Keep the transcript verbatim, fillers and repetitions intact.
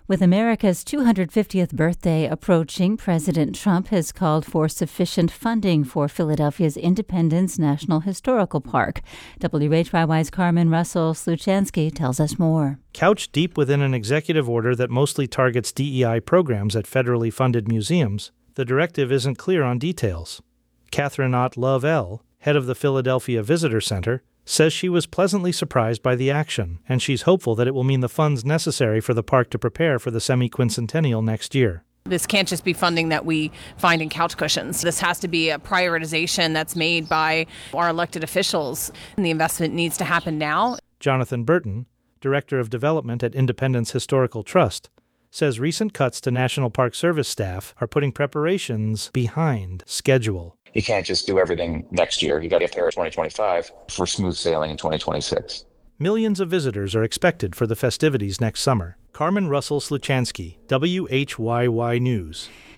With America's two hundred fiftieth birthday approaching, President Trump has called for sufficient funding for Philadelphia's Independence National Historical Park. W H Y Y's Carmen Russell-Sluchansky tells us more. Couched deep within an executive order that mostly targets D E I programs at federally funded museums, the directive isn't clear on details. Catherine Ott Love-L, head of the Philadelphia Visitor Center, says she was pleasantly surprised by the action, and she's hopeful that it will mean the funds necessary for the park to prepare for the semi-quincentennial next year. This can't just be funding that we find in couch cushions. This has to be a prioritization that's made by our elected officials, and the investment needs to happen now. Jonathan Burton, Director of Development at Independence Historical Trust, says recent cuts to National Park Service staff are putting preparations behind schedule. You can't just do everything next year. You got to prepare twenty twenty-five for smooth sailing in twenty twenty-six. Millions of visitors are expected for the festivities next summer. Carmen Russell-Sluchansky, W H Y Y News.